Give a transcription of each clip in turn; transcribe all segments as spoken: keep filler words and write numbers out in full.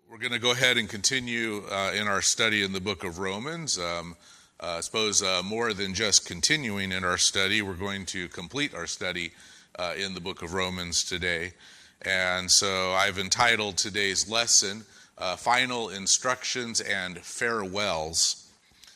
We're going to go ahead and continue uh, in our study in the book of Romans. Um, uh, I suppose uh, more than just continuing in our study, we're going to complete our study uh, in the book of Romans today. And so I've entitled today's lesson, uh, Final Instructions and Farewells.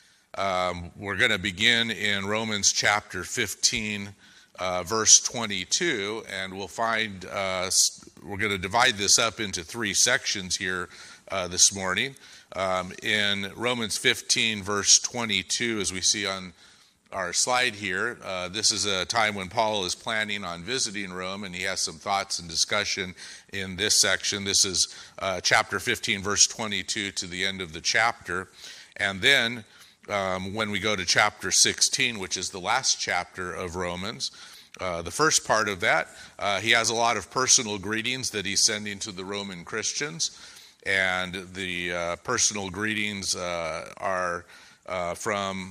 Um, we're going to begin in Romans chapter fifteen, uh, verse twenty-two, and we'll find uh, we're going to divide this up into three sections here uh, this morning. Um, in Romans fifteen, verse twenty-two, as we see on our slide here, uh, this is a time when Paul is planning on visiting Rome, and he has some thoughts and discussion in this section. This is uh, chapter fifteen, verse twenty-two to the end of the chapter. And then um, when we go to chapter sixteen, which is the last chapter of Romans, Uh, the first part of that, uh, he has a lot of personal greetings that he's sending to the Roman Christians, and the uh, personal greetings uh, are uh, from,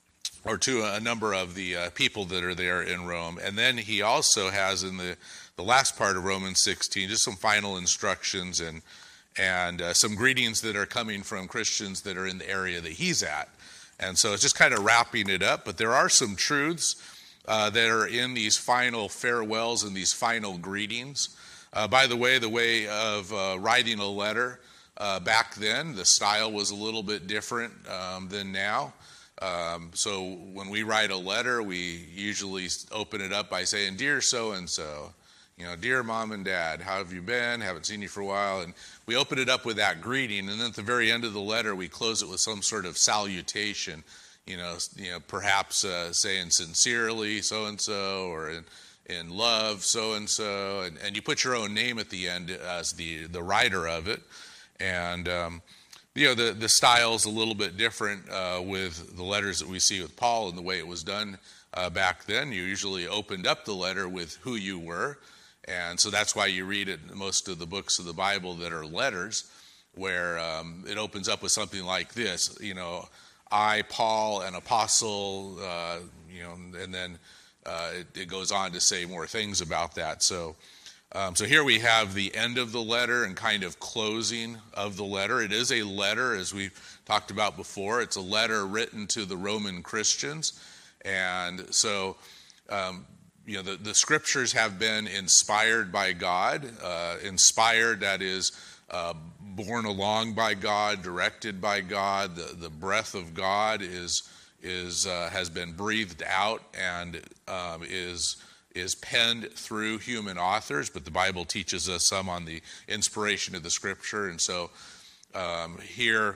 or to a number of the uh, people that are there in Rome. And then he also has in the, the last part of Romans sixteen just some final instructions and, and uh, some greetings that are coming from Christians that are in the area that he's at. And so it's just kind of wrapping it up, but there are some truths Uh, that are in these final farewells and these final greetings. Uh, by the way, the way of uh, writing a letter uh, back then, the style was a little bit different um, than now. Um, so when we write a letter, we usually open it up by saying, "Dear so-and-so, you know, dear mom and dad, how have you been? Haven't seen you for a while." And we open it up with that greeting, and then at the very end of the letter, we close it with some sort of salutation. You know, you know, perhaps uh, saying sincerely so-and-so, or in, in love so-and-so, and, and you put your own name at the end as the, the writer of it. And, um, you know, the, the style's a little bit different uh, with the letters that we see with Paul and the way it was done uh, back then. You usually opened up the letter with who you were, and so that's why you read it in most of the books of the Bible that are letters, where um, it opens up with something like this, you know, I, Paul, an apostle, uh, you know, and then uh, it, it goes on to say more things about that. So, um, so here we have the end of the letter and kind of closing of the letter. It is a letter, as we've talked about before. It's a letter written to the Roman Christians, and so, um, you know, the, the scriptures have been inspired by God. Uh, inspired, that is, uh, borne along by God, directed by God. The, the breath of God is is uh, has been breathed out and um, is is penned through human authors. But the Bible teaches us some on the inspiration of the Scripture, and so um, here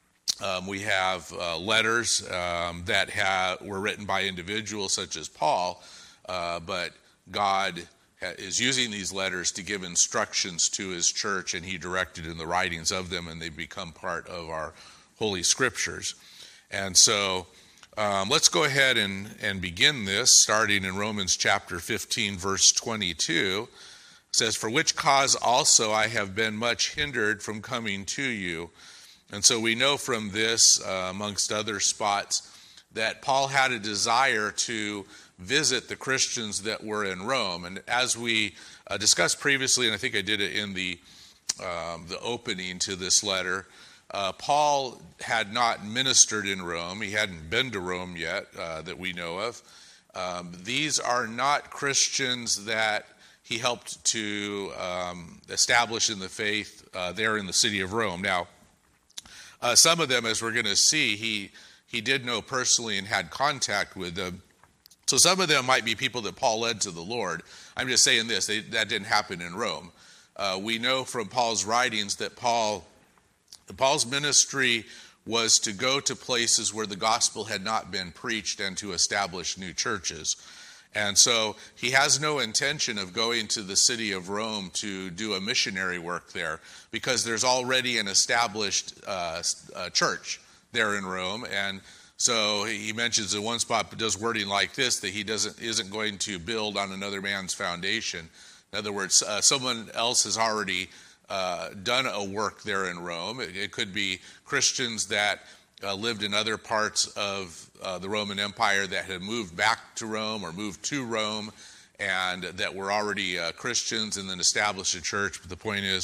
um, we have uh, letters um, that have, were written by individuals such as Paul, uh, but God is using these letters to give instructions to his church, and he directed in the writings of them, and they become part of our Holy Scriptures. And so um, let's go ahead and, and begin this, starting in Romans chapter fifteen, verse twenty-two. It says, "For which cause also I have been much hindered from coming to you." And so we know from this, uh, amongst other spots, that Paul had a desire to visit the Christians that were in Rome. And as we uh, discussed previously, and I think I did it in the um, the opening to this letter, uh, Paul had not ministered in Rome. He hadn't been to Rome yet uh, that we know of. Um, these are not Christians that he helped to um, establish in the faith uh, there in the city of Rome. Now, uh, some of them, as we're going to see, he he did know personally and had contact with them. So some of them might be people that Paul led to the Lord. I'm just saying this, they, that didn't happen in Rome. Uh, we know from Paul's writings that Paul, Paul's ministry was to go to places where the gospel had not been preached and to establish new churches. And so he has no intention of going to the city of Rome to do a missionary work there, because there's already an established uh, uh, church there in Rome. And so he mentions in one spot, but does wording like this, that he doesn't isn't going to build on another man's foundation. In other words, uh, someone else has already uh, done a work there in Rome. It, it could be Christians that uh, lived in other parts of uh, the Roman Empire that had moved back to Rome or moved to Rome, and that were already uh, Christians and then established a church. But the point is,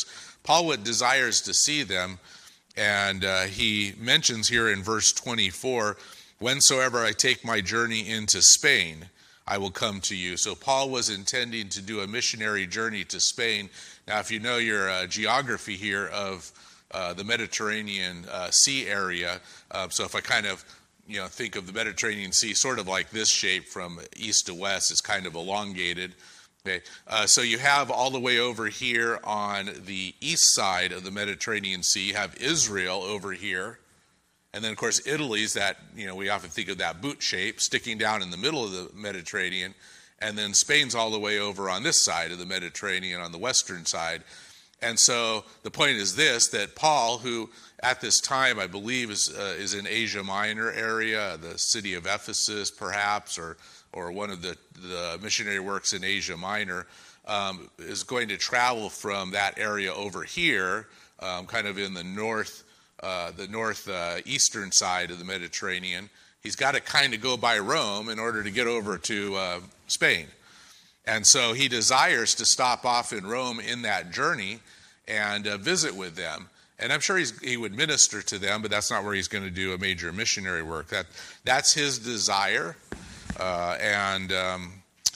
Paul would desires to see them, and uh, he mentions here in verse twenty-four, whensoever I take my journey into Spain, I will come to you. So Paul was intending to do a missionary journey to Spain. Now, if you know your uh, geography here of uh, the Mediterranean uh, Sea area, uh, so if I kind of you know think of the Mediterranean Sea sort of like this shape from east to west, it's kind of elongated. Okay, uh, so you have all the way over here on the east side of the Mediterranean Sea, you have Israel over here. And then, of course, Italy's that, you know, we often think of that boot shape sticking down in the middle of the Mediterranean. And then Spain's all the way over on this side of the Mediterranean, on the western side. And so the point is this, that Paul, who at this time, I believe, is uh, is in Asia Minor area, the city of Ephesus, perhaps, or or one of the, the missionary works in Asia Minor, um, is going to travel from that area over here, um, kind of in the north Uh, the north uh, eastern side of the Mediterranean. He's got to kind of go by Rome in order to get over to uh, Spain. And so he desires to stop off in Rome in that journey and uh, visit with them. And I'm sure he's, he would minister to them, but that's not where he's going to do a major missionary work. That That's his desire. Uh, and um,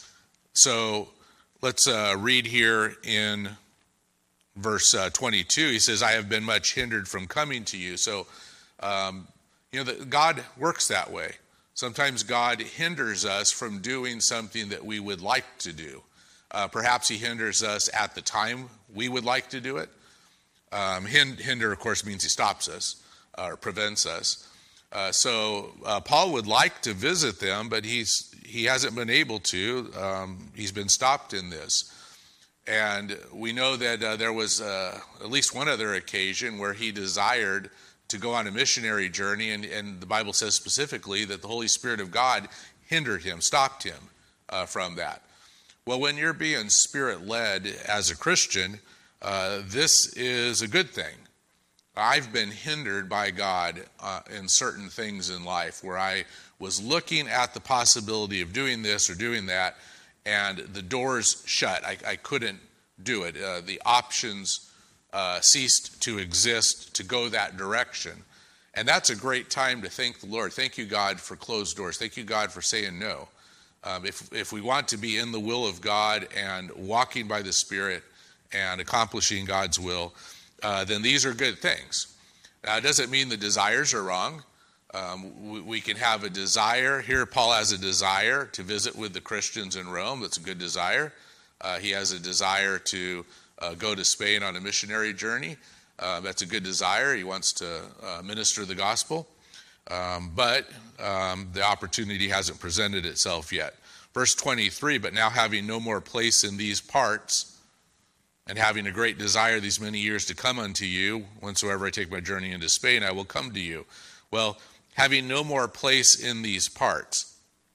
so let's uh, read here in verse uh, twenty-two. He says, I have been much hindered from coming to you. So, um, you know, the, God works that way. Sometimes God hinders us from doing something that we would like to do. Uh, perhaps he hinders us at the time we would like to do it. Um, hinder, of course, means he stops us uh, or prevents us. Uh, so uh, Paul would like to visit them, but he's he hasn't been able to. Um, he's been stopped in this. And we know that uh, there was uh, at least one other occasion where he desired to go on a missionary journey, and, and the Bible says specifically that the Holy Spirit of God hindered him, stopped him uh, from that. Well, when you're being Spirit-led as a Christian, uh, this is a good thing. I've been hindered by God uh, in certain things in life where I was looking at the possibility of doing this or doing that, and the doors shut. I, I couldn't do it. Uh, the options uh, ceased to exist to go that direction. And that's a great time to thank the Lord. Thank you, God, for closed doors. Thank you, God, for saying no. Um, if, if we want to be in the will of God and walking by the Spirit and accomplishing God's will, uh, then these are good things. Now, it doesn't mean the desires are wrong. Um, we, we can have a desire. Here, Paul has a desire to visit with the Christians in Rome. That's a good desire. Uh, he has a desire to uh, go to Spain on a missionary journey. Uh, that's a good desire. He wants to uh, minister the gospel. Um, but um, the opportunity hasn't presented itself yet. Verse twenty-three, but now having no more place in these parts, and having a great desire these many years to come unto you, whensoever I take my journey into Spain, I will come to you. Well, having no more place in these parts.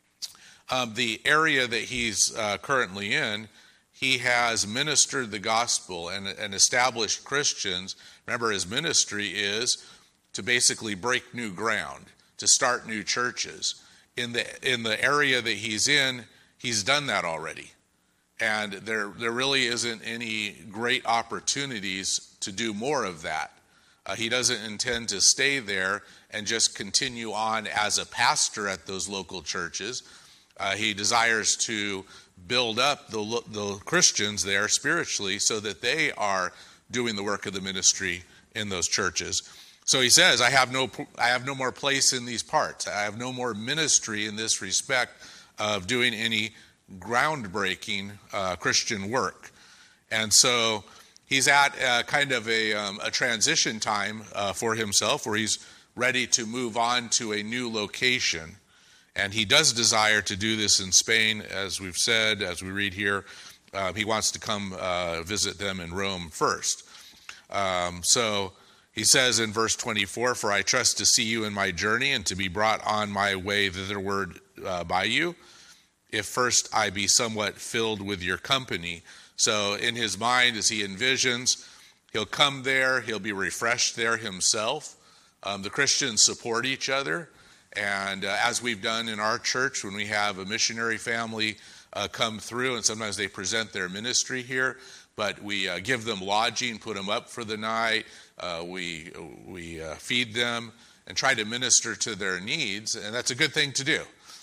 Um, the area that he's uh, currently in, he has ministered the gospel and, and established Christians. Remember, his ministry is to basically break new ground, to start new churches. In the in the area that he's in, he's done that already. And there there really isn't any great opportunities to do more of that. Uh, he doesn't intend to stay there and just continue on as a pastor at those local churches. Uh, he desires to build up the, the Christians there spiritually so that they are doing the work of the ministry in those churches. So he says, I have no I have no more place in these parts. I have no more ministry in this respect of doing any groundbreaking uh, Christian work. And so he's at uh, kind of a, um, a transition time uh, for himself where he's ready to move on to a new location. And he does desire to do this in Spain, as we've said, as we read here. Uh, he wants to come uh, visit them in Rome first. Um, so he says in verse twenty-four, for I trust to see you in my journey and to be brought on my way thitherward uh, by you, if first I be somewhat filled with your company. So in his mind, as he envisions, he'll come there, he'll be refreshed there himself. Um, the Christians support each other. And uh, as we've done in our church, when we have a missionary family uh, come through, and sometimes they present their ministry here, but we uh, give them lodging, put them up for the night. Uh, we we uh, feed them and try to minister to their needs, and that's a good thing to do.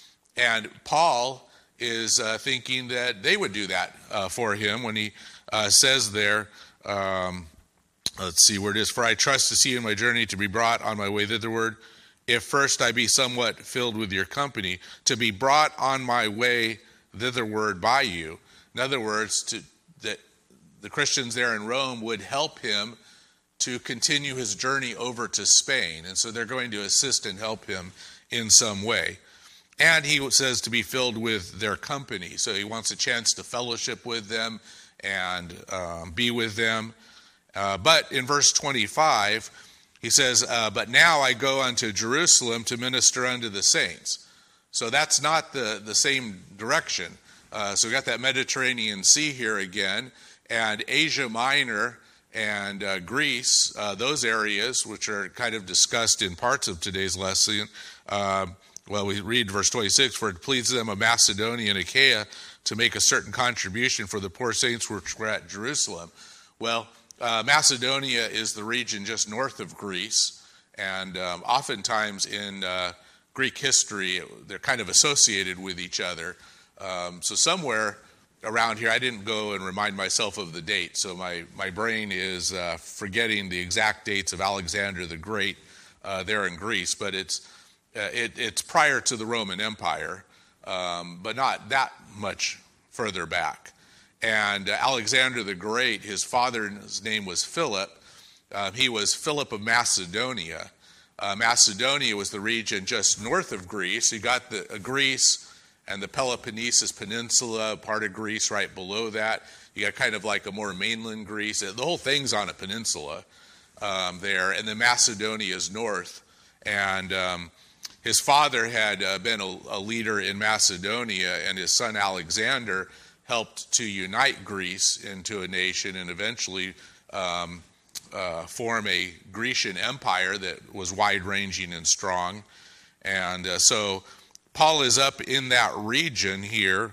And Paul is uh, thinking that they would do that uh, for him when he uh, says there, um, let's see where it is, for I trust to see in my journey to be brought on my way thitherward, if first I be somewhat filled with your company, to be brought on my way thitherward by you. In other words, to, that the Christians there in Rome would help him to continue his journey over to Spain. And so they're going to assist and help him in some way. And he says to be filled with their company. So he wants a chance to fellowship with them and um, be with them. Uh, but in verse twenty-five, he says, uh, but now I go unto Jerusalem to minister unto the saints. So that's not the, the same direction. Uh, so we got that Mediterranean Sea here again, and Asia Minor and uh, Greece, uh, those areas which are kind of discussed in parts of today's lesson. Uh, well, we read verse twenty-six, for it pleases them of Macedonia and Achaia to make a certain contribution for the poor saints which were at Jerusalem. Well, uh, Macedonia is the region just north of Greece, and um, oftentimes in uh, Greek history, they're kind of associated with each other. Um, so somewhere around here, I didn't go and remind myself of the date, so my, my brain is uh, forgetting the exact dates of Alexander the Great uh, there in Greece, but it's uh, it, it's prior to the Roman Empire, um, but not that much further back. And uh, Alexander the Great, his father's name was Philip. Uh, he was Philip of Macedonia. Uh, Macedonia was the region just north of Greece. You got the uh, Greece and the Peloponnesus Peninsula, part of Greece right below that. You got kind of like a more mainland Greece. The whole thing's on a peninsula um, there. And then Macedonia is north. And um, his father had uh, been a, a leader in Macedonia, and his son Alexander helped to unite Greece into a nation and eventually um, uh, form a Grecian empire that was wide-ranging and strong. And uh, so Paul is up in that region here,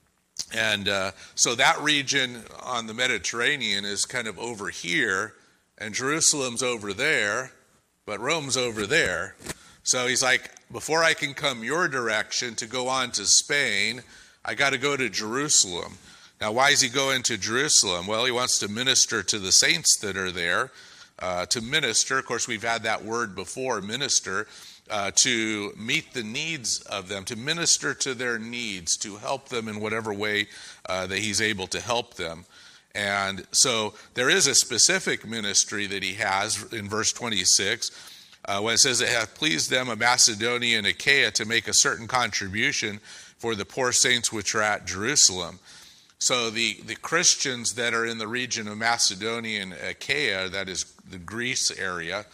and uh, so that region on the Mediterranean is kind of over here, and Jerusalem's over there, but Rome's over there. So he's like, before I can come your direction to go on to Spain, I got to go to Jerusalem. Now, why is he going to Jerusalem? Well, he wants to minister to the saints that are there. Uh, to minister, of course, we've had that word before, minister. Uh, to meet the needs of them, to minister to their needs, to help them in whatever way uh, that he's able to help them. And so there is a specific ministry that he has in verse twenty-six, uh, when it says, it hath pleased them of Macedonia and Achaia to make a certain contribution for the poor saints which are at Jerusalem. So the, the Christians that are in the region of Macedonia and Achaia, that is the Greece area,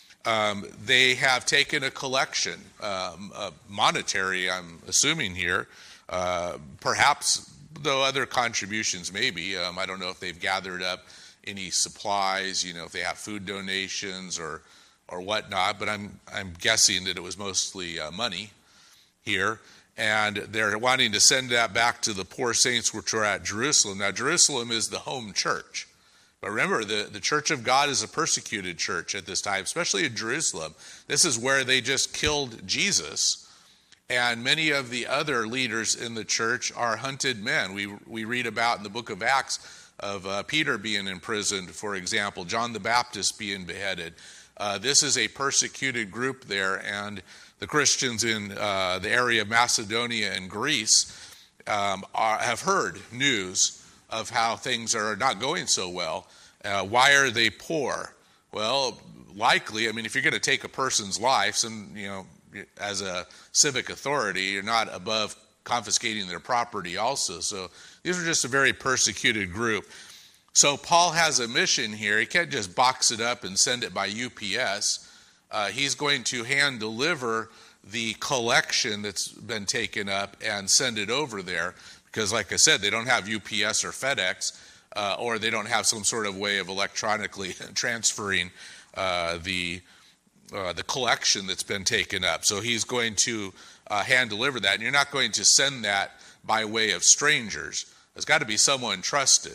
Um, they have taken a collection, um, uh, monetary, I'm assuming here, uh, perhaps, though other contributions maybe. Um, I don't know if they've gathered up any supplies, you know, if they have food donations or or whatnot, but I'm I'm guessing that it was mostly uh, money here. And they're wanting to send that back to the poor saints which are at Jerusalem. Now, Jerusalem is the home church. But remember, the, the church of God is a persecuted church at this time, especially in Jerusalem. This is where they just killed Jesus. And many of the other leaders in the church are hunted men. We we read about in the book of Acts of uh, Peter being imprisoned, for example, John the Baptist being beheaded. Uh, this is a persecuted group there, and the Christians in uh, the area of Macedonia and Greece um, are, have heard news of how things are not going so well. Uh, why are they poor? Well, likely, I mean, if you're going to take a person's life, and you know, as a civic authority, you're not above confiscating their property also. So these are just a very persecuted group. So Paul has a mission here. He can't just box it up and send it by U P S. Uh, he's going to hand deliver the collection that's been taken up and send it over there. Because, like I said, they don't have U P S or FedEx, uh, or they don't have some sort of way of electronically transferring uh, the uh, the collection that's been taken up. So he's going to uh, hand deliver that. And you're not going to send that by way of strangers. There's got to be someone trusted.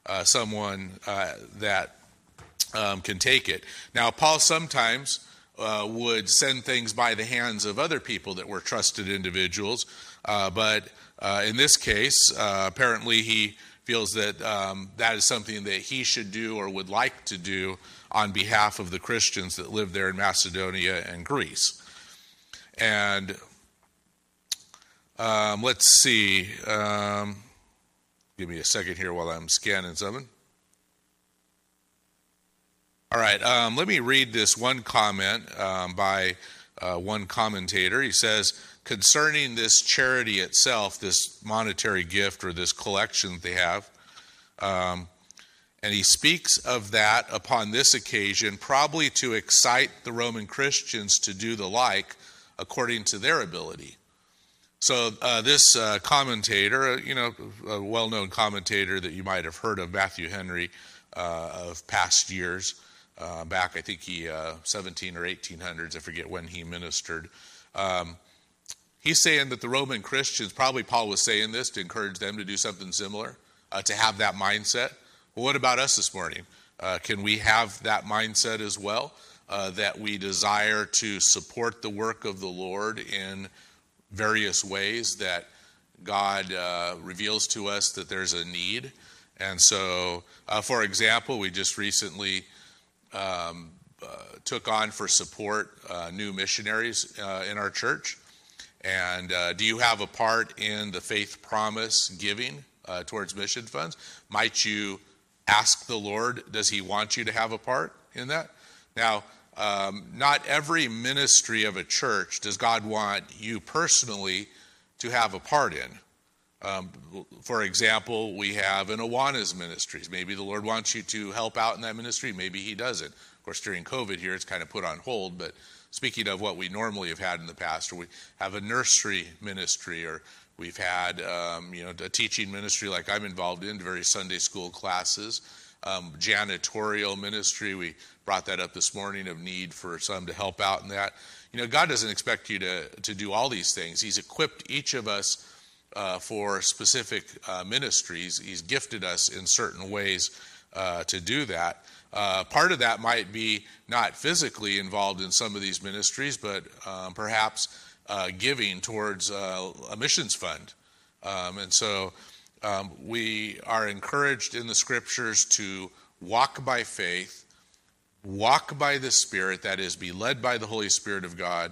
uh, someone uh, that um, can take it. Now, Paul sometimes uh, would send things by the hands of other people that were trusted individuals, uh, but uh, in this case, uh, apparently he feels that um, that is something that he should do or would like to do on behalf of the Christians that live there in Macedonia and Greece. And um, let's see. Um, give me a second here while I'm scanning something. All right, um, let me read this one comment um, by uh, one commentator. He says, concerning this charity itself, this monetary gift or this collection that they have, um, and he speaks of that upon this occasion, probably to excite the Roman Christians to do the like according to their ability. So uh, this uh, commentator, you know, a well-known commentator that you might have heard of, Matthew Henry, uh, of past years, uh, back I think he uh, seventeen or eighteen hundreds, I forget when he ministered. Um, he's saying that the Roman Christians, probably Paul was saying this to encourage them to do something similar, uh, to have that mindset. Well, what about us this morning? Uh, can we have that mindset as well, uh, that we desire to support the work of the Lord in various ways that God uh, reveals to us that there's a need? And so, uh, for example, we just recently um, uh, took on for support uh, new missionaries uh, in our church. And uh, do you have a part in the Faith Promise giving uh, towards mission funds? Might you ask the Lord, does he want you to have a part in that? Now, um, not every ministry of a church does God want you personally to have a part in. Um, for example, we have an Awanas Ministries. Maybe the Lord wants you to help out in that ministry. Maybe he doesn't. Of course, during COVID here, it's kind of put on hold. But speaking of what we normally have had in the past, or we have a nursery ministry, or we've had um, you know, a teaching ministry like I'm involved in, various Sunday school classes, um, janitorial ministry. We brought that up this morning of need for some to help out in that. You know, God doesn't expect you to, to do all these things. He's equipped each of us uh, for specific uh, ministries. He's gifted us in certain ways uh, to do that. Uh, part of that might be not physically involved in some of these ministries, but um, perhaps Uh, giving towards uh, a missions fund. Um, and so um, we are encouraged in the scriptures to walk by faith, walk by the Spirit, that is, be led by the Holy Spirit of God.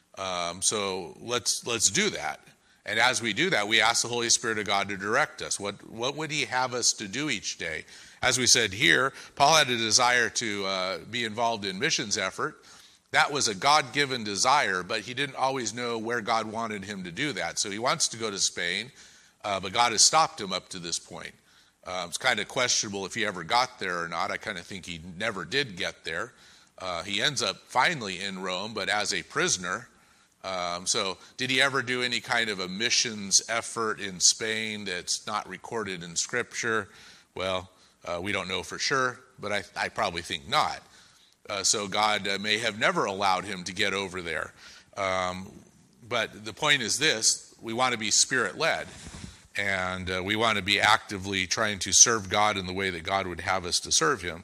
Um, so let's let's do that. And as we do that, we ask the Holy Spirit of God to direct us. What, what would he have us to do each day? As we said here, Paul had a desire to uh, be involved in missions effort. That was a God-given desire, but he didn't always know where God wanted him to do that. So he wants to go to Spain, uh, but God has stopped him up to this point. Uh, it's kind of questionable if he ever got there or not. I kind of think he never did get there. Uh, he ends up finally in Rome, but as a prisoner. Um, so did he ever do any kind of a missions effort in Spain that's not recorded in Scripture? Well, uh, we don't know for sure, but I, I probably think not. Uh, so God uh, may have never allowed him to get over there. Um, but the point is this: we want to be Spirit-led, and uh, we want to be actively trying to serve God in the way that God would have us to serve him.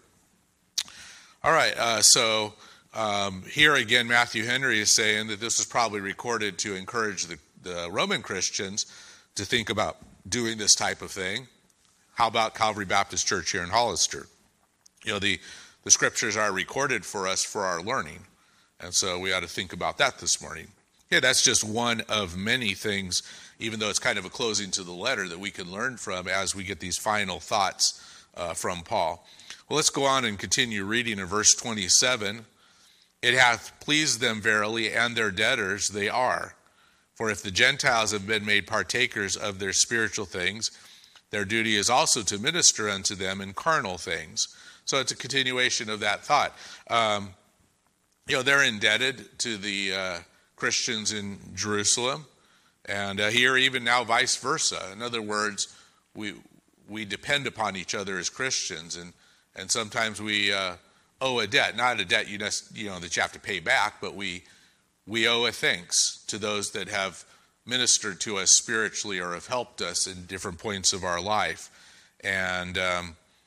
All right, uh, so um, here again, Matthew Henry is saying that this was probably recorded to encourage the, the Roman Christians to think about doing this type of thing. How about Calvary Baptist Church here in Hollister? You know, the The scriptures are recorded for us for our learning, and so we ought to think about that this morning. Yeah, that's just one of many things, even though it's kind of a closing to the letter, that we can learn from as we get these final thoughts uh, from Paul. Well, let's go on and continue reading in verse twenty-seven. It hath pleased them verily, and their debtors they are. For if the Gentiles have been made partakers of their spiritual things, their duty is also to minister unto them in carnal things. So it's a continuation of that thought. Um, you know, they're indebted to the uh, Christians in Jerusalem, and uh, here even now vice versa. In other words, we we depend upon each other as Christians, and and sometimes we uh, owe a debt, not a debt you know, you know that you have to pay back, but we we owe a thanks to those that have ministered to us spiritually or have helped us in different points of our life, and. Um,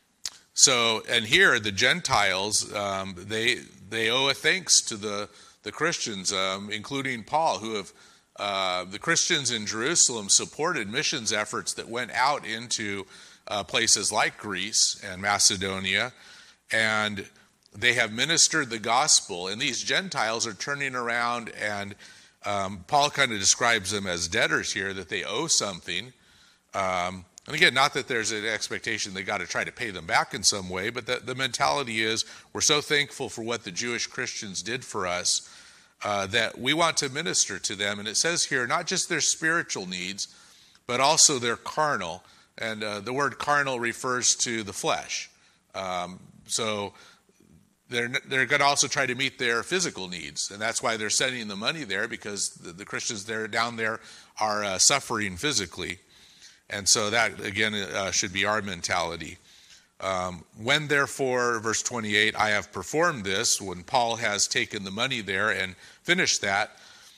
So, and here the Gentiles, um, they they owe a thanks to the the Christians, um, including Paul, who have uh, the Christians in Jerusalem supported missions efforts that went out into uh, places like Greece and Macedonia, and they have ministered the gospel. And these Gentiles are turning around, and um, Paul kind of describes them as debtors here, that they owe something. Um, And again, not that there's an expectation they got to try to pay them back in some way, but the, the mentality is we're so thankful for what the Jewish Christians did for us uh, that we want to minister to them. And it says here, not just their spiritual needs, but also their carnal. And uh, the word carnal refers to the flesh. Um, so they're, they're going to also try to meet their physical needs. And that's why they're sending the money there, because the, the Christians there down there are uh, suffering physically. And so that, again, uh, should be our mentality. Um, when, therefore, verse twenty-eight, I have performed this, when Paul has taken the money there and finished that,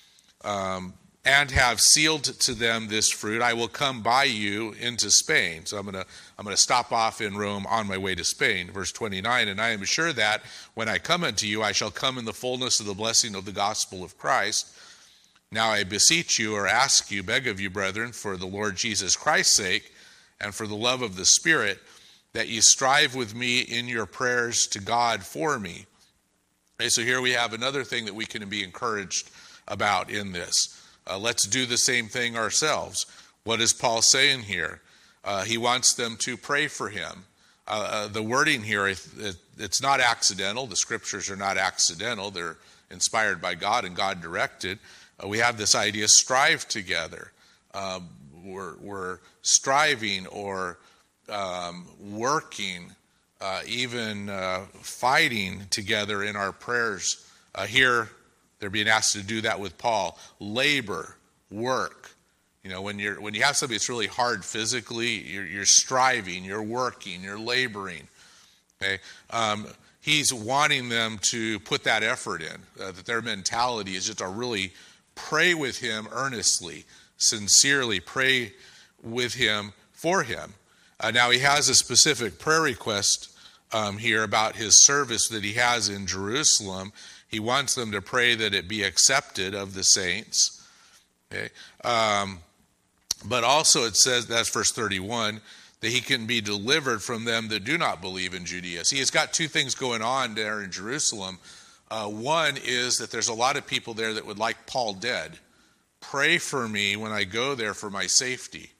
um, and have sealed to them this fruit, I will come by you into Spain. So I'm going to I'm going to stop off in Rome on my way to Spain. Verse twenty-nine, and I am sure that when I come unto you, I shall come in the fullness of the blessing of the gospel of Christ. Now I beseech you, or ask you, beg of you, brethren, for the Lord Jesus Christ's sake, and for the love of the Spirit, that ye strive with me in your prayers to God for me. Okay, so here we have another thing that we can be encouraged about in this. Uh, let's do the same thing ourselves. What is Paul saying here? Uh, he wants them to pray for him. Uh, uh, the wording here, it, it, it's not accidental. The scriptures are not accidental. They're inspired by God and God directed. Uh, we have this idea, strive together. Uh, we're, we're striving or um, working, uh, even uh, fighting together in our prayers. Uh, here, they're being asked to do that with Paul. Labor, work. You know, when you're when you have something that's really hard physically, you're, you're striving, you're working, you're laboring. Okay. Um, he's wanting them to put that effort in. Uh, that their mentality is just to really pray with him earnestly, sincerely pray with him for him. Uh, now he has a specific prayer request um, here about his service that he has in Jerusalem. He wants them to pray that it be accepted of the saints. Okay, um, but also it says, that's verse thirty-one, that he can be delivered from them that do not believe in Judea. See, it's got two things going on there in Jerusalem. Uh, one is that there's a lot of people there that would like Paul dead. Pray for me when I go there for my safety.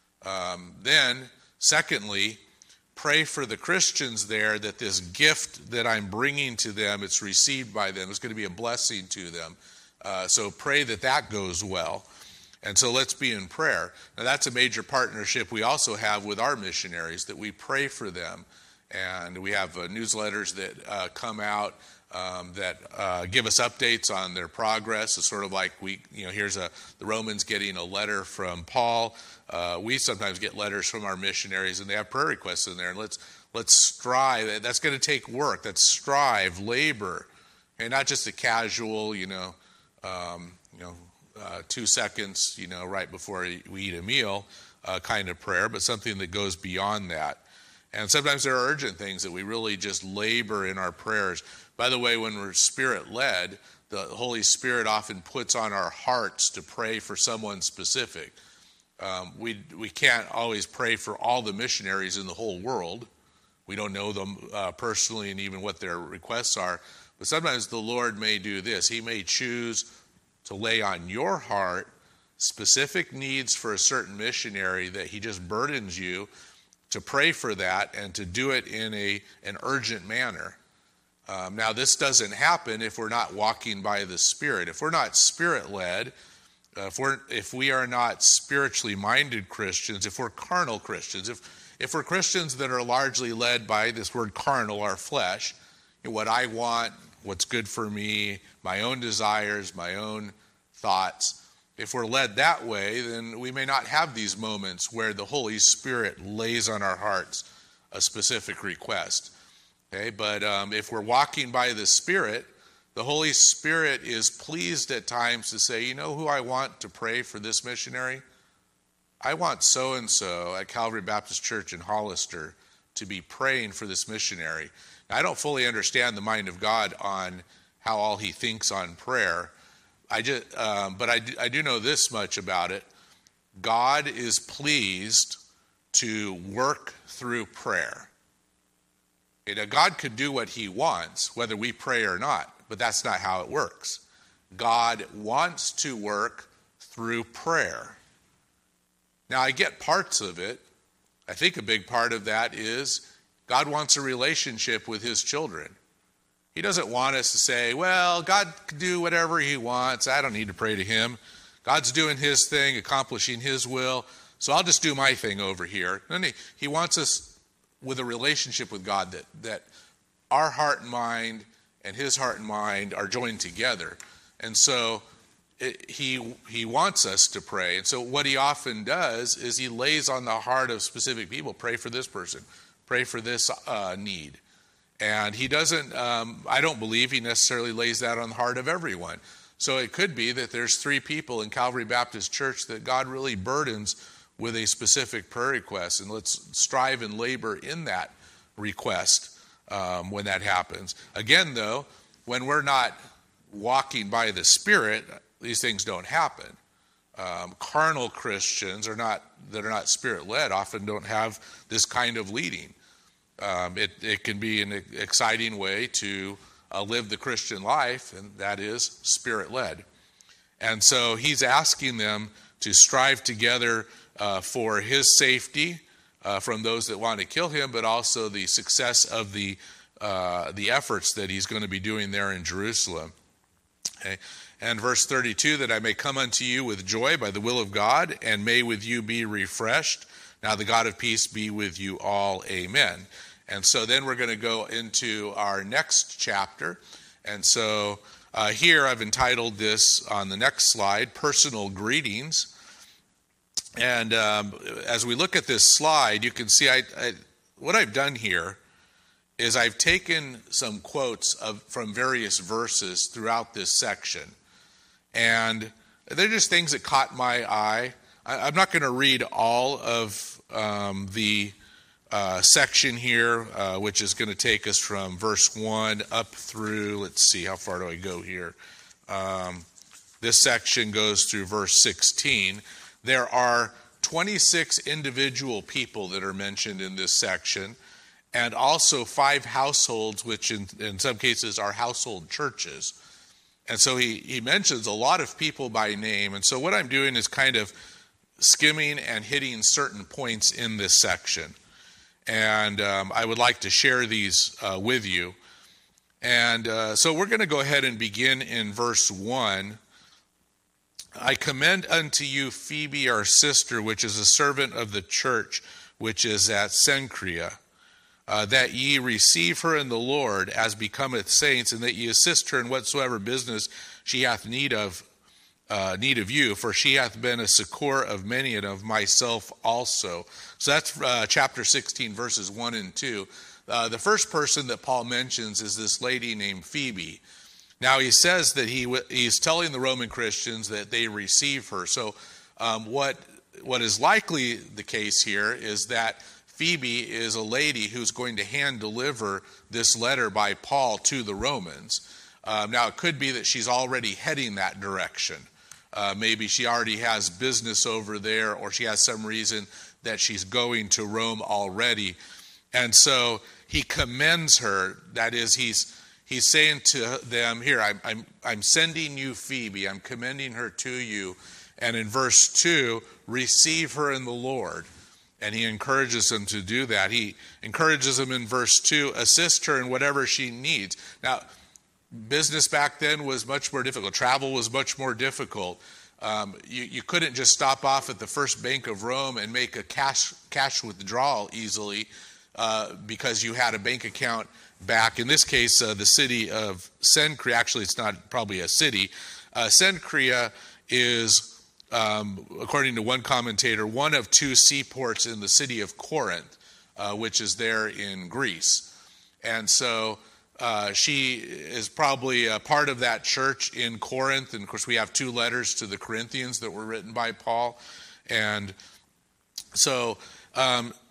Um, then, secondly, pray for the Christians there that this gift that I'm bringing to them, it's received by them. It's going to be a blessing to them. Uh, so pray that that goes well. And so let's be in prayer. Now that's a major partnership we also have with our missionaries, that we pray for them. And we have uh, newsletters that uh, come out Um, that uh, give us updates on their progress. It's sort of like we, you know, here's a the Romans getting a letter from Paul. Uh, we sometimes get letters from our missionaries, and they have prayer requests in there. And let's let's strive. That's going to take work. That's strive, labor, and not just a casual, you know, um, you know, uh, two seconds, you know, right before we eat a meal uh, kind of prayer, but something that goes beyond that. And sometimes there are urgent things that we really just labor in our prayers. By the way, when we're Spirit-led, the Holy Spirit often puts on our hearts to pray for someone specific. Um, we we can't always pray for all the missionaries in the whole world. We don't know them uh, personally and even what their requests are. But sometimes the Lord may do this. He may choose to lay on your heart specific needs for a certain missionary that he just burdens you to pray for that and to do it in a an urgent manner. Um, now, this doesn't happen if we're not walking by the Spirit. If we're not Spirit-led, uh, if we're if we are not spiritually minded Christians, if we're carnal Christians, if if we're Christians that are largely led by this word carnal, our flesh, you know, what I want, what's good for me, my own desires, my own thoughts. If we're led that way, then we may not have these moments where the Holy Spirit lays on our hearts a specific request. Okay, but um, if we're walking by the Spirit, the Holy Spirit is pleased at times to say, you know who I want to pray for this missionary? I want so-and-so at Calvary Baptist Church in Hollister to be praying for this missionary. Now, I don't fully understand the mind of God on how all he thinks on prayer. I just, um, but I do, I do know this much about it. God is pleased to work through prayer. You know, God could do what he wants, whether we pray or not, but that's not how it works. God wants to work through prayer. Now, I get parts of it. I think a big part of that is God wants a relationship with his children. He doesn't want us to say, well, God can do whatever he wants. I don't need to pray to him. God's doing his thing, accomplishing his will, so I'll just do my thing over here. And he, he wants us with a relationship with God that, that our heart and mind and his heart and mind are joined together. And so it, he he wants us to pray. And so what he often does is he lays on the heart of specific people, pray for this person, pray for this uh, need. And he doesn't, um, I don't believe he necessarily lays that on the heart of everyone. So it could be that there's three people in Calvary Baptist Church that God really burdens with a specific prayer request. And let's strive and labor in that request um, when that happens. Again, though, when we're not walking by the Spirit, these things don't happen. Um, carnal Christians are not that are not Spirit-led often don't have this kind of leading. Um, it, it can be an exciting way to uh, live the Christian life, and that is Spirit-led. And so he's asking them to strive together uh, for his safety uh, from those that want to kill him, but also the success of the uh, the efforts that he's going to be doing there in Jerusalem. Okay. And verse thirty-two, that I may come unto you with joy by the will of God, and may with you be refreshed. Now the God of peace be with you all. Amen. And so then we're going to go into our next chapter. And so uh, here I've entitled this on the next slide, Personal Greetings. And um, as we look at this slide, you can see I, I, what I've done here is I've taken some quotes of, from various verses throughout this section. And they're just things that caught my eye. I, I'm not going to read all of um, the uh, section here, uh, which is going to take us from verse one up through, let's see, how far do I go here? Um, this section goes through verse sixteen. There are twenty-six individual people that are mentioned in this section, and also five households, which in, in some cases are household churches. And so he, he mentions a lot of people by name. And so what I'm doing is kind of skimming and hitting certain points in this section. And um, I would like to share these uh, with you. And uh, so we're going to go ahead and begin in verse one. I commend unto you Phoebe, our sister, which is a servant of the church, which is at Cenchrea, uh, that ye receive her in the Lord as becometh saints, and that ye assist her in whatsoever business she hath need of, uh, need of you, for she hath been a succor of many, and of myself also. So that's uh, chapter sixteen, verses one and two. Uh, the first person that Paul mentions is this lady named Phoebe. Now he says that he he's telling the Roman Christians that they receive her. So um, what what is likely the case here is that Phoebe is a lady who's going to hand deliver this letter by Paul to the Romans. Um, now it could be that she's already heading that direction. Uh, maybe she already has business over there, or she has some reason that she's going to Rome already. And so he commends her. That is, he's He's saying to them, here, I'm, I'm, I'm sending you Phoebe. I'm commending her to you. And in verse two, receive her in the Lord. And he encourages them to do that. He encourages them in verse two, assist her in whatever she needs. Now, business back then was much more difficult. Travel was much more difficult. Um, you, you couldn't just stop off at the First Bank of Rome and make a cash, cash withdrawal easily uh, because you had a bank account back, in this case, uh, the city of Cenchrea. Actually, it's not probably a city. Uh, Cenchrea is, um, according to one commentator, one of two seaports in the city of Corinth, uh, which is there in Greece. And so uh, she is probably a part of that church in Corinth. And of course, we have two letters to the Corinthians that were written by Paul. And so um,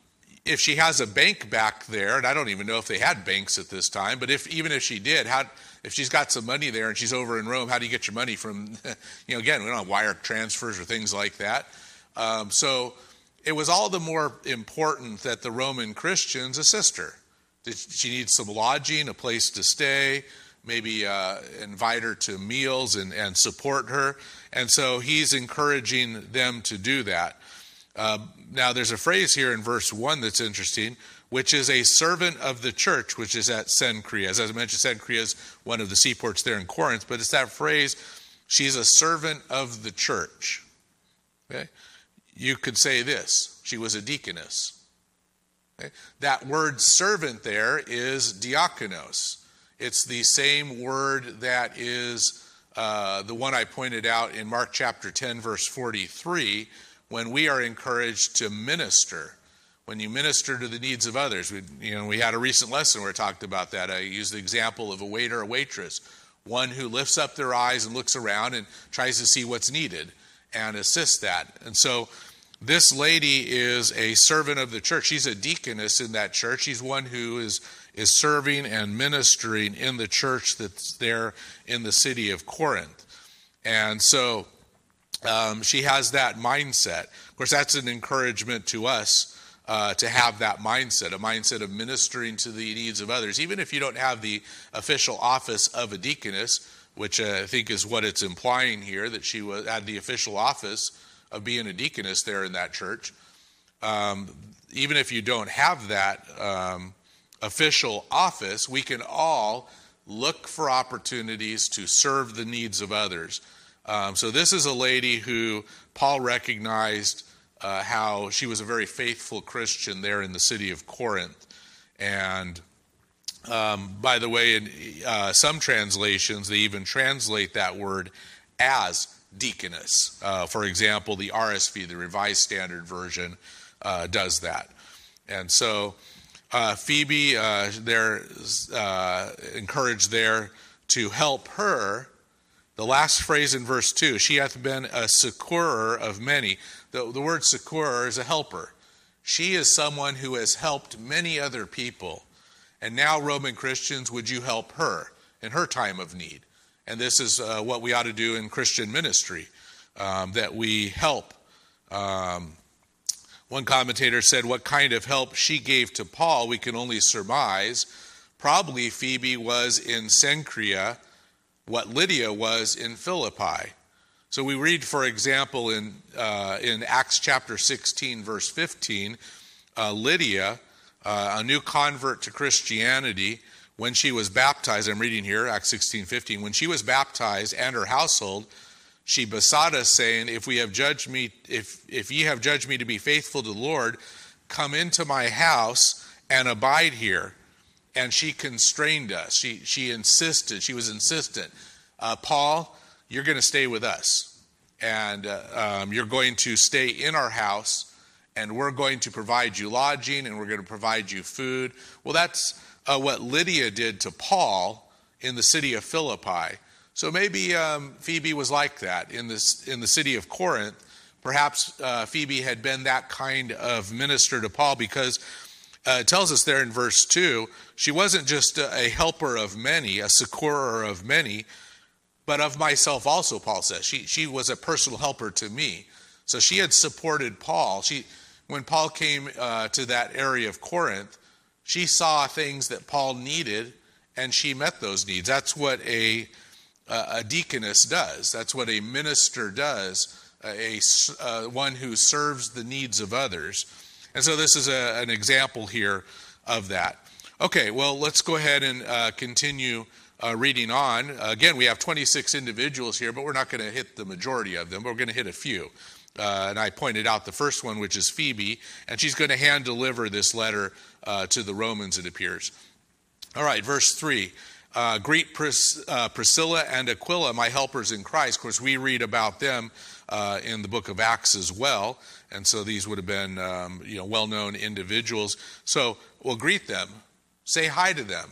if she has a bank back there, and I don't even know if they had banks at this time, but if even if she did, how, if she's got some money there and she's over in Rome, how do you get your money from, you know, again, we don't have wire transfers or things like that. Um, so it was all the more important that the Roman Christians assist her. She needs some lodging, a place to stay, maybe uh, invite her to meals and, and support her. And so he's encouraging them to do that. Uh, now, there's a phrase here in verse one that's interesting, which is a servant of the church, which is at Cenchrea. As I mentioned, Cenchrea is one of the seaports there in Corinth, but it's that phrase, she's a servant of the church. Okay? You could say this, she was a deaconess. Okay? That word servant there is diakonos. It's the same word that is uh, the one I pointed out in Mark chapter ten, verse forty-three, when we are encouraged to minister. When you minister to the needs of others. We, you know, we had a recent lesson where I talked about that. I used the example of a waiter or waitress, one who lifts up their eyes and looks around and tries to see what's needed and assists that. And so this lady is a servant of the church. She's a deaconess in that church. She's one who is, is serving and ministering in the church that's there in the city of Corinth. And so um, she has that mindset. Of course, that's an encouragement to us uh, to have that mindset, a mindset of ministering to the needs of others. Even if you don't have the official office of a deaconess, which uh, I think is what it's implying here, that she was, had the official office of being a deaconess there in that church. Um, even if you don't have that um, official office, we can all look for opportunities to serve the needs of others. Um, so this is a lady who Paul recognized uh, how she was a very faithful Christian there in the city of Corinth. And um, by the way, in uh, some translations, they even translate that word as deaconess. Uh, for example, the R S V, the Revised Standard Version, uh, does that. And so uh, Phoebe, uh, they're uh, encouraged there to help her. The last phrase in verse two, she hath been a succorer of many. The, the word succorer is a helper. She is someone who has helped many other people. And now, Roman Christians, would you help her in her time of need? And this is uh, what we ought to do in Christian ministry, um, that we help. Um, one commentator said, what kind of help she gave to Paul, we can only surmise. Probably Phoebe was in Cenchrea what Lydia was in Philippi. So we read, for example, in uh, in Acts chapter sixteen, verse fifteen, uh, Lydia, uh, a new convert to Christianity, when she was baptized, I'm reading here, Acts sixteen fifteen, when she was baptized and her household, she besought us, saying, if we have judged me, if if ye have judged me to be faithful to the Lord, come into my house and abide here. And she constrained us. She she insisted, she was insistent. Uh, Paul, you're going to stay with us. And uh, um, you're going to stay in our house, and we're going to provide you lodging, and we're going to provide you food. Well, that's uh, what Lydia did to Paul in the city of Philippi. So maybe um, Phoebe was like that in this in the city of Corinth. Perhaps uh, Phoebe had been that kind of minister to Paul, because uh, it tells us there in verse two, she wasn't just a, a helper of many, a succorer of many, but of myself also, Paul says. She she was a personal helper to me. So she had supported Paul. She, when Paul came uh, to that area of Corinth, she saw things that Paul needed, and she met those needs. That's what a a deaconess does. That's what a minister does, a, a one who serves the needs of others. And so this is a, an example here of that. Okay, well, let's go ahead and uh, continue uh, reading on. Uh, again, we have twenty-six individuals here, but we're not going to hit the majority of them. We're going to hit a few. Uh, and I pointed out the first one, which is Phoebe, and she's going to hand deliver this letter uh, to the Romans, it appears. All right, verse three. Uh, greet Pris, uh, Priscilla and Aquila, my helpers in Christ. Of course, we read about them uh, in the book of Acts as well, and so these would have been um, you know, well-known individuals. So we'll greet them. Say hi to them.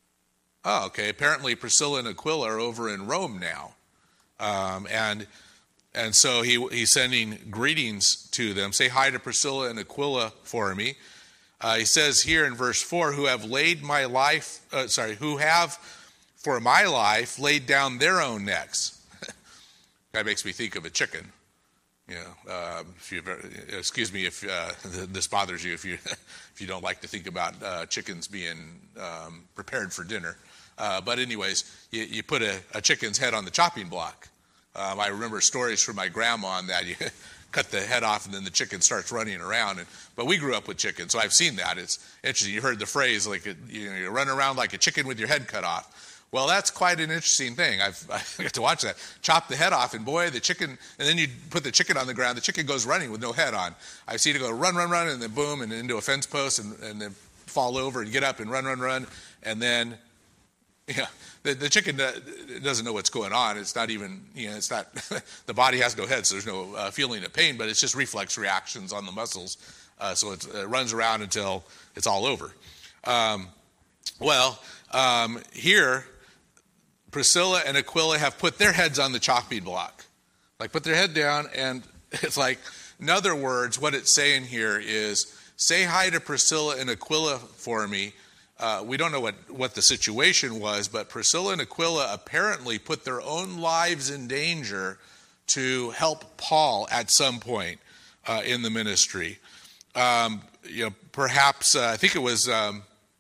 Oh, okay. Apparently Priscilla and Aquila are over in Rome now, um, and and so he he's sending greetings to them. Say hi to Priscilla and Aquila for me. Uh, he says here in verse four, who have laid my life, uh, sorry, who have for my life laid down their own necks. That makes me think of a chicken. You know, uh, if you excuse me if uh, this bothers you, if you if you don't like to think about uh, chickens being um, prepared for dinner. Uh, but anyways, you, you put a, a chicken's head on the chopping block. Um, I remember stories from my grandma on that. You cut the head off and then the chicken starts running around. And, but we grew up with chickens, so I've seen that. It's interesting. You heard the phrase, like a, you know, you run around like a chicken with your head cut off. Well, that's quite an interesting thing. I've, I get to watch that. Chop the head off, and boy, the chicken, and then you put the chicken on the ground, the chicken goes running with no head on. I've seen it go run, run, run, and then boom, and into a fence post, and, and then fall over and get up and run, run, run, and then, yeah, the, the chicken doesn't know what's going on. It's not even, you know, it's not, the body has no head, so there's no uh, feeling of pain, but it's just reflex reactions on the muscles. Uh, so it uh, runs around until it's all over. Um, well, um, here, Priscilla and Aquila have put their heads on the chopping block. Like put their head down, and it's like, in other words, what it's saying here is, say hi to Priscilla and Aquila for me. Uh, we don't know what, what the situation was, but Priscilla and Aquila apparently put their own lives in danger to help Paul at some point uh, in the ministry. Um, you know, perhaps, uh, I think it was... Um,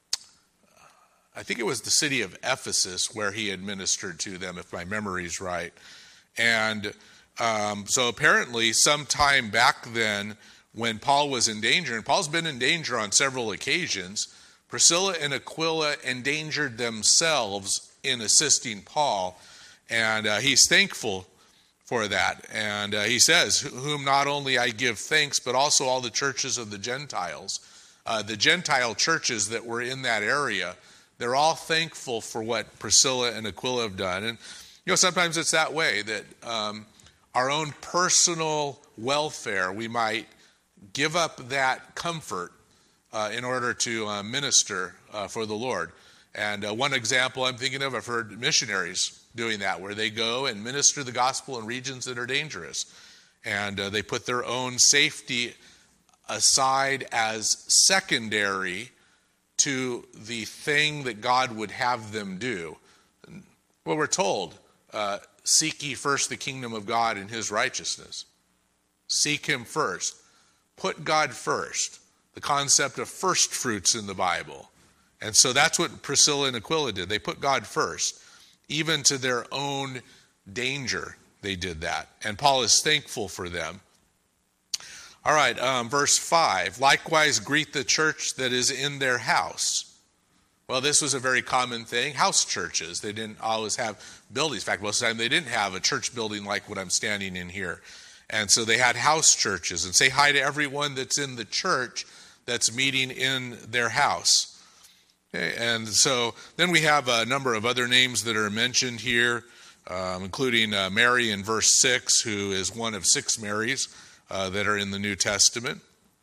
I think it was the city of Ephesus where he administered to them, if my memory's right. And um, so apparently sometime back then when Paul was in danger, and Paul's been in danger on several occasions, Priscilla and Aquila endangered themselves in assisting Paul. And uh, he's thankful for that. And uh, he says, whom not only I give thanks, but also all the churches of the Gentiles. Uh, the Gentile churches that were in that area, they're all thankful for what Priscilla and Aquila have done. And, you know, sometimes it's that way, that um, our own personal welfare, we might give up that comfort uh, in order to uh, minister uh, for the Lord. And uh, one example I'm thinking of, I've heard missionaries doing that, where they go and minister the gospel in regions that are dangerous. And uh, they put their own safety aside as secondary to the thing that God would have them do. Well, we're told, uh, seek ye first the kingdom of God and his righteousness. Seek him first. Put God first. The concept of first fruits in the Bible. And so that's what Priscilla and Aquila did. They put God first. Even to their own danger, they did that. And Paul is thankful for them. All right, um, verse five. Likewise greet the church that is in their house. Well, this was a very common thing. House churches. They didn't always have buildings. In fact, most of the time they didn't have a church building like what I'm standing in here. And so they had house churches. And say hi to everyone that's in the church that's meeting in their house. Okay, and so then we have a number of other names that are mentioned here, um, including uh, Mary in verse six, who is one of six Marys uh, that are in the New Testament.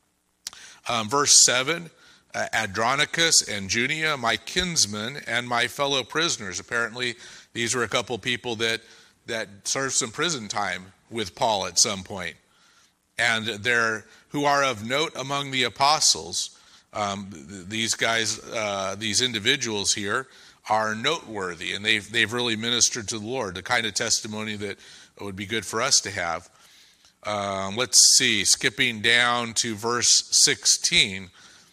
Um, verse seven, uh, Andronicus and Junia, my kinsmen and my fellow prisoners. Apparently, these were a couple people that, that served some prison time with Paul at some point. And they're, who are of note among the apostles. Um, these guys, uh, these individuals here are noteworthy, and they've, they've really ministered to the Lord, the kind of testimony that would be good for us to have. Um, let's see, skipping down to verse sixteen.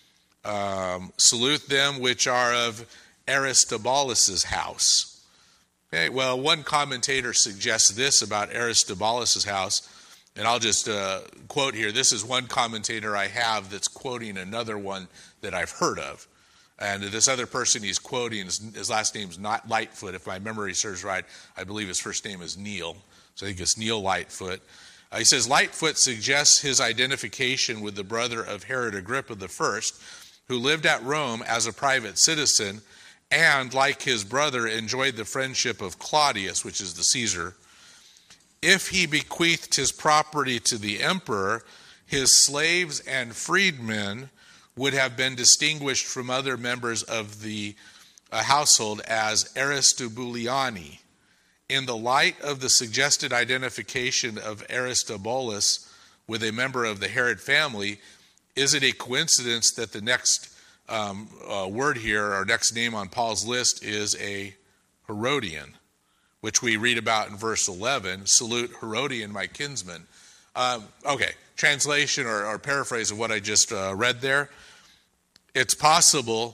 Um, salute them which are of Aristobulus' house. Okay, well, one commentator suggests this about Aristobulus' house, and I'll just uh, quote here. This is one commentator I have that's quoting another one that I've heard of. And this other person he's quoting, his, his last name's not Lightfoot. If my memory serves right, I believe his first name is Neil. So I think it's Neil Lightfoot. Uh, he says, Lightfoot suggests his identification with the brother of Herod Agrippa the First, who lived at Rome as a private citizen, and, like his brother, enjoyed the friendship of Claudius, which is the Caesar. If he bequeathed his property to the emperor, his slaves and freedmen would have been distinguished from other members of the uh, household as Aristobuliani. In the light of the suggested identification of Aristobulus with a member of the Herod family, is it a coincidence that the next um, uh, word here, our next name on Paul's list, is a Herodian, which we read about in verse eleven, salute Herodian, my kinsman. Um, okay, translation or, or paraphrase of what I just uh, read there. It's possible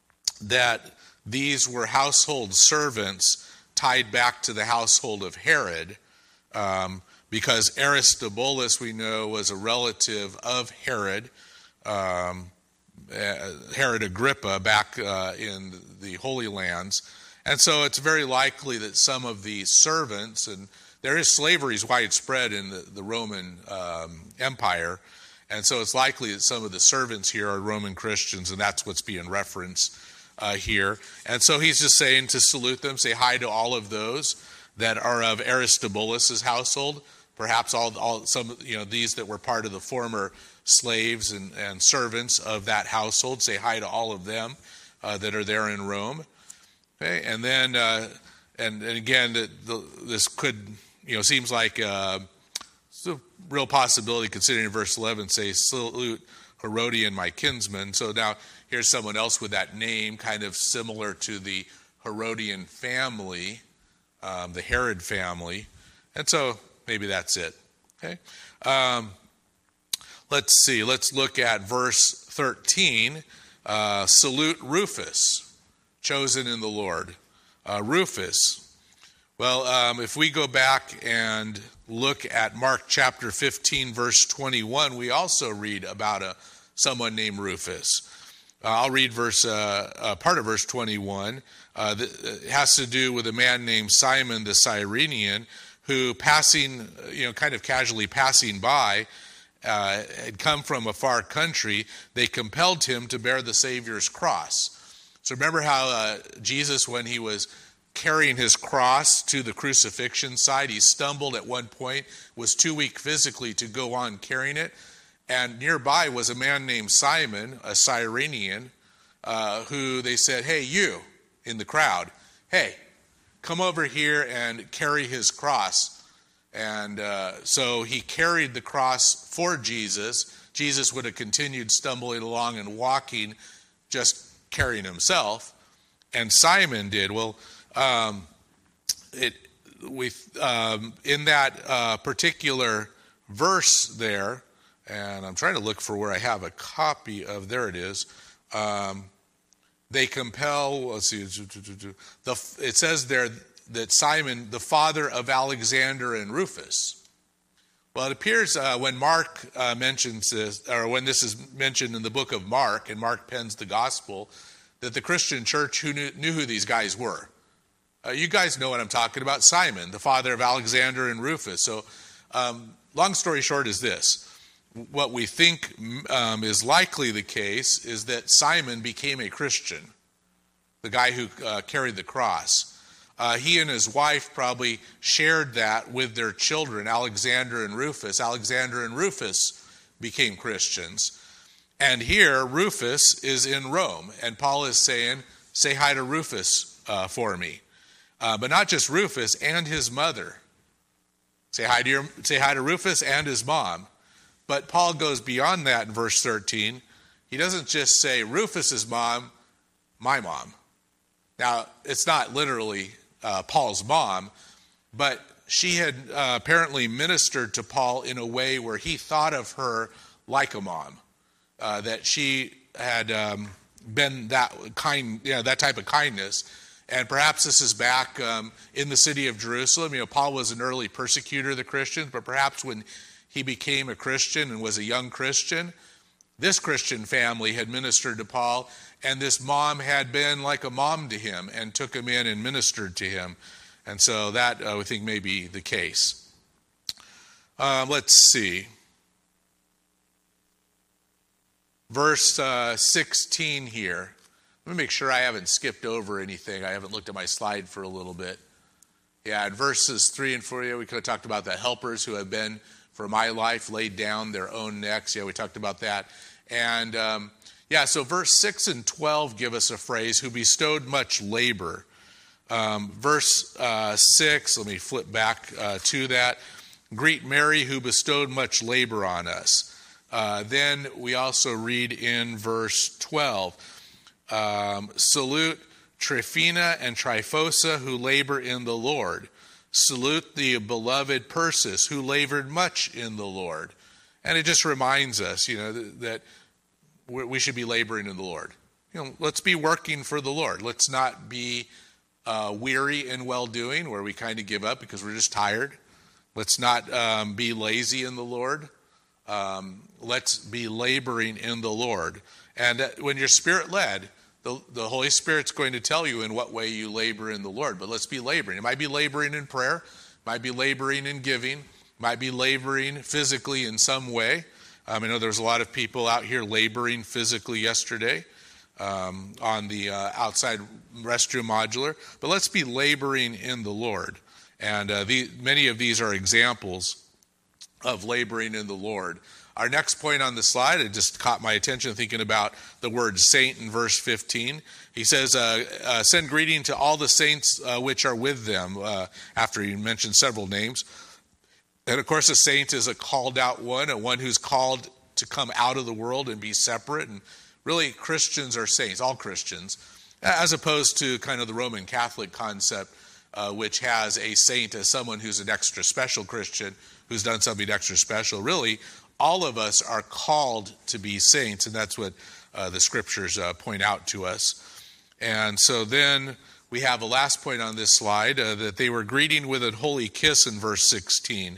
that these were household servants tied back to the household of Herod, um, because Aristobulus, we know, was a relative of Herod, um, Herod Agrippa, back uh, in the Holy Lands. And so it's very likely that some of the servants, and there is slavery is widespread in the, the Roman um, Empire, and so it's likely that some of the servants here are Roman Christians, and that's what's being referenced uh, here. And so he's just saying to salute them, say hi to all of those that are of Aristobulus' household, perhaps all, all some, you know, these that were part of the former slaves and, and servants of that household. Say hi to all of them uh, that are there in Rome. Okay, and then, uh, and, and again, the, the, this could, you know, seems like uh, it's a real possibility considering verse eleven, say, salute Herodian, my kinsman. So now here's someone else with that name, kind of similar to the Herodian family, um, the Herod family. And so maybe that's it. Okay. Um, let's see. Let's look at verse thirteen. Uh, salute Rufus, chosen in the Lord. Uh, Rufus. Well, um, if we go back and look at Mark chapter fifteen, verse twenty-one, we also read about a someone named Rufus. Uh, I'll read verse uh, uh, part of verse twenty-one. Uh, that has to do with a man named Simon the Cyrenian, who passing, you know, kind of casually passing by, uh, had come from a far country. They compelled him to bear the Savior's cross. So remember how uh, Jesus, when he was carrying his cross to the crucifixion site, he stumbled at one point, was too weak physically to go on carrying it. And nearby was a man named Simon, a Cyrenian, uh, who they said, hey, you in the crowd, hey, come over here and carry his cross. And uh, so he carried the cross for Jesus. Jesus would have continued stumbling along and walking, just carrying himself. And Simon did. Well, um, it we um, in that uh, particular verse there, and I'm trying to look for where I have a copy of, there it is. Um, they compel, let's see, the, it says there that Simon, the father of Alexander and Rufus. Well, it appears uh, when Mark uh, mentions this, or when this is mentioned in the book of Mark, and Mark pens the gospel, that the Christian church who knew, knew who these guys were. Uh, you guys know what I'm talking about, Simon, the father of Alexander and Rufus. So um, long story short is this. What we think um, is likely the case is that Simon became a Christian, the guy who uh, carried the cross. Uh, he and his wife probably shared that with their children, Alexander and Rufus. Alexander and Rufus became Christians. And here, Rufus is in Rome, and Paul is saying, say hi to Rufus uh, for me. Uh, but not just Rufus, and his mother. Say hi to your, say hi to Rufus and his mom. But Paul goes beyond that in verse thirteen. He doesn't just say Rufus's mom, my mom. Now, it's not literally uh, Paul's mom, but she had uh, apparently ministered to Paul in a way where he thought of her like a mom. Uh, that she had um, been that kind, yeah, that type of kindness. And perhaps this is back um, in the city of Jerusalem. You know, Paul was an early persecutor of the Christians, but perhaps when he became a Christian and was a young Christian, this Christian family had ministered to Paul, and this mom had been like a mom to him and took him in and ministered to him. And so that, uh, I think, may be the case. Uh, let's see. Verse uh, sixteen here. Let me make sure I haven't skipped over anything. I haven't looked at my slide for a little bit. Yeah, in verses three and four, yeah, we could have talked about the helpers who have been, for my life, laid down their own necks. Yeah, we talked about that. And, um, yeah, so verse six and twelve give us a phrase, who bestowed much labor. Um, verse uh, six, let me flip back uh, to that. Greet Mary, who bestowed much labor on us. Uh, then we also read in verse twelve, um, salute Tryphena and Tryphosa who labor in the Lord. Salute the beloved Persis who labored much in the Lord. And it just reminds us, you know, that, that we should be laboring in the Lord. You know, let's be working for the Lord. Let's not be uh, weary in well-doing where we kind of give up because we're just tired. Let's not um, be lazy in the Lord. Um, let's be laboring in the Lord. And uh, when you're Spirit-led, the, the Holy Spirit's going to tell you in what way you labor in the Lord. But let's be laboring. It might be laboring in prayer. It might be laboring in giving. It might be laboring physically in some way. Um, I know there's a lot of people out here laboring physically yesterday um, on the uh, outside restroom modular. But let's be laboring in the Lord. And uh, the, many of these are examples of laboring in the Lord. Our next point on the slide, it just caught my attention thinking about the word saint in verse fifteen. He says, uh, uh, send greeting to all the saints uh, which are with them, uh, after he mentioned several names. And of course, a saint is a called out one, a one who's called to come out of the world and be separate. And really, Christians are saints, all Christians, as opposed to kind of the Roman Catholic concept, uh, which has a saint as someone who's an extra special Christian, who's done something extra special. Really, all of us are called to be saints, and that's what uh, the scriptures uh, point out to us. And so then we have a last point on this slide, uh, that they were greeting with a holy kiss in verse sixteen.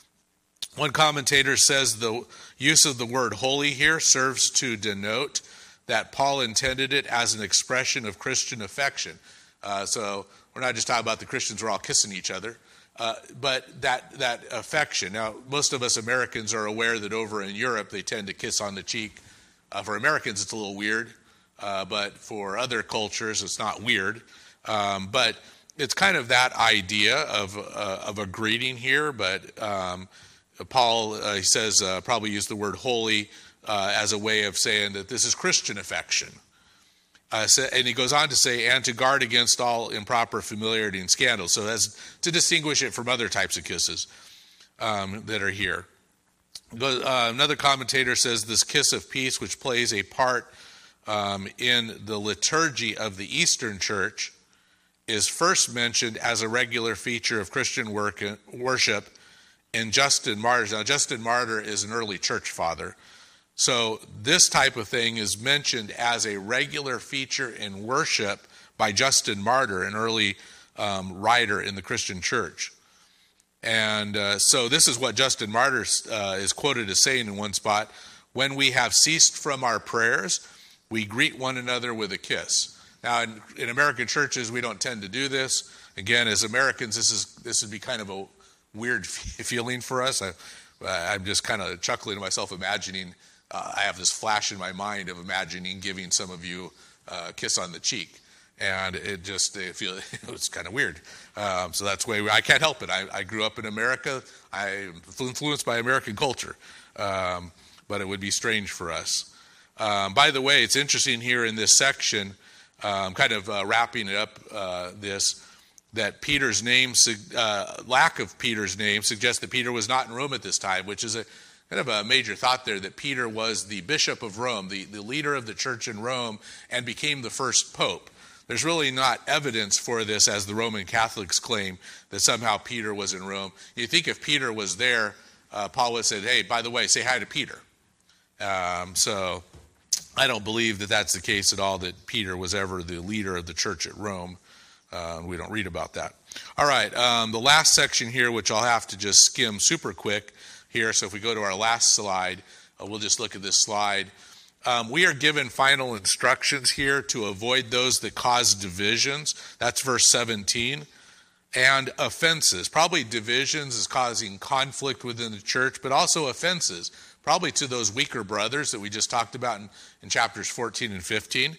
One commentator says the use of the word holy here serves to denote that Paul intended it as an expression of Christian affection. Uh, so we're not just talking about the Christians, we're all kissing each other. Uh, but that that affection. Now, most of us Americans are aware that over in Europe, they tend to kiss on the cheek. Uh, for Americans, it's a little weird. Uh, but for other cultures, it's not weird. Um, but it's kind of that idea of, uh, of a greeting here. But um, Paul, uh, he says, uh, probably used the word holy uh, as a way of saying that this is Christian affection. Uh, so, and he goes on to say, and to guard against all improper familiarity and scandal. So as to distinguish it from other types of kisses um, that are here. Uh, another commentator says this kiss of peace, which plays a part um, in the liturgy of the Eastern Church, is first mentioned as a regular feature of Christian work, worship in Justin Martyr. Now, Justin Martyr is an early church father. So this type of thing is mentioned as a regular feature in worship by Justin Martyr, an early um, writer in the Christian church. And uh, so this is what Justin Martyr uh, is quoted as saying in one spot: when we have ceased from our prayers, we greet one another with a kiss. Now, in, in American churches, we don't tend to do this. Again, as Americans, this is this would be kind of a weird feeling for us. I, I'm just kind of chuckling to myself, imagining Uh, I have this flash in my mind of imagining giving some of you uh, a kiss on the cheek. And it just, it feel, it was kind of weird. Um, so that's why I can't help it. I, I grew up in America. I'm influenced by American culture. Um, but it would be strange for us. Um, by the way, it's interesting here in this section, um, kind of uh, wrapping it up, uh, this, that Peter's name, uh, lack of Peter's name suggests that Peter was not in Rome at this time, which is a kind of a major thought there, that Peter was the bishop of Rome, the, the leader of the church in Rome, and became the first pope. There's really not evidence for this, as the Roman Catholics claim, that somehow Peter was in Rome. You think if Peter was there, uh, Paul would have said, hey, by the way, say hi to Peter. Um, so I don't believe that that's the case at all, that Peter was ever the leader of the church at Rome. Uh, we don't read about that. All right, um, the last section here, which I'll have to just skim super quick here. So if we go to our last slide, uh, we'll just look at this slide. Um, we are given final instructions here to avoid those that cause divisions. That's verse seventeen. And offenses. Probably divisions is causing conflict within the church, but also offenses, probably to those weaker brothers that we just talked about in, in chapters fourteen and fifteen.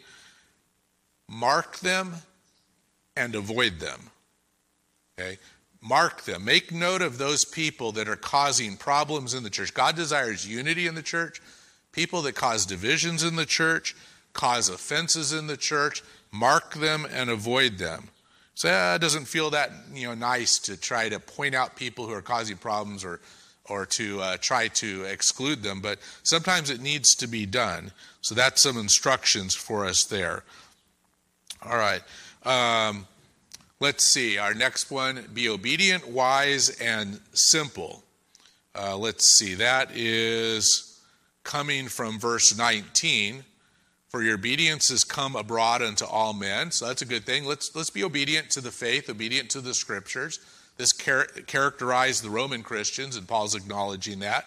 Mark them and avoid them. Okay? Mark them. Make note of those people that are causing problems in the church. God desires unity in the church. People that cause divisions in the church, cause offenses in the church, mark them and avoid them. So uh, it doesn't feel that you know nice to try to point out people who are causing problems or or to uh, try to exclude them, but sometimes it needs to be done. So that's some instructions for us there. All right. Um, let's see. Our next one, be obedient, wise, and simple. Uh, let's see. That is coming from verse nineteen. For your obedience has come abroad unto all men. So that's a good thing. Let's let's be obedient to the faith, obedient to the scriptures. This char- characterized the Roman Christians, and Paul's acknowledging that.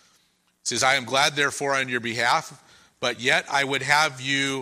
It says, I am glad therefore on your behalf, but yet I would have you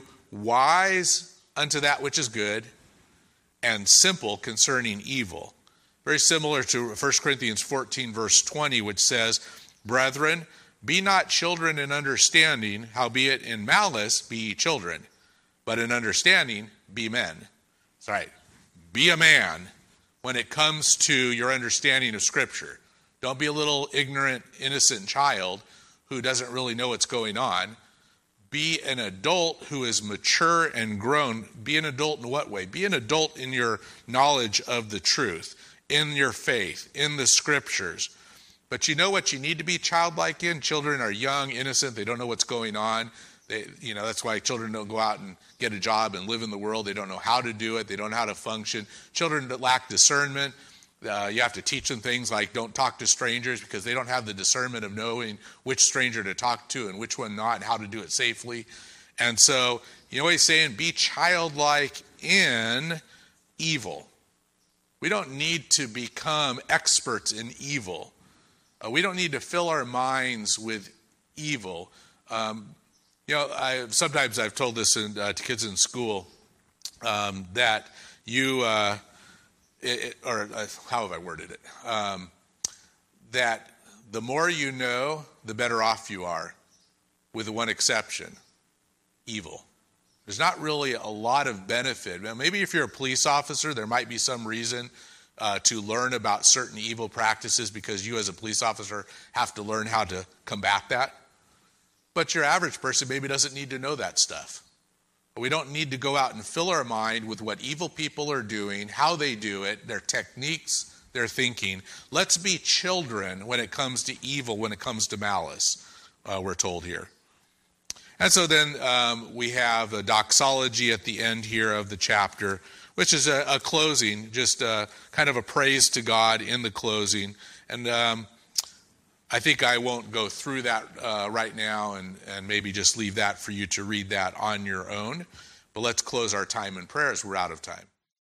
wise unto that which is good, and simple concerning evil. Very similar to First Corinthians fourteen, verse twenty, which says, Brethren, be not children in understanding, howbeit in malice be ye children, but in understanding be men. That's right. Be a man when it comes to your understanding of Scripture. Don't be a little ignorant, innocent child who doesn't really know what's going on. Be an adult who is mature and grown. Be an adult in what way? Be an adult in your knowledge of the truth, in your faith, in the Scriptures. But you know what you need to be childlike in? Children are young, innocent. They don't know what's going on. They, you know, that's why children don't go out and get a job and live in the world. They don't know how to do it. They don't know how to function. Children that lack discernment, uh, you have to teach them things like don't talk to strangers, because they don't have the discernment of knowing which stranger to talk to and which one not, and how to do it safely. And so, you know what he's saying? Be childlike in evil. We don't need to become experts in evil. Uh, we don't need to fill our minds with evil. Um, you know, I, sometimes I've told this in, uh, to kids in school um, that you, uh, it, or uh, how have I worded it? Um, that the more you know, the better off you are, with one exception, evil. There's not really a lot of benefit. Now, maybe if you're a police officer, there might be some reason Uh, to learn about certain evil practices, because you as a police officer have to learn how to combat that. But your average person maybe doesn't need to know that stuff. We don't need to go out and fill our mind with what evil people are doing, how they do it, their techniques, their thinking. Let's be children when it comes to evil, when it comes to malice, uh, we're told here. And so then um, we have a doxology at the end here of the chapter, which is a, a closing, just a, kind of a praise to God in the closing. And um, I think I won't go through that uh, right now, and, and maybe just leave that for you to read that on your own. But let's close our time in prayer as we're out of time.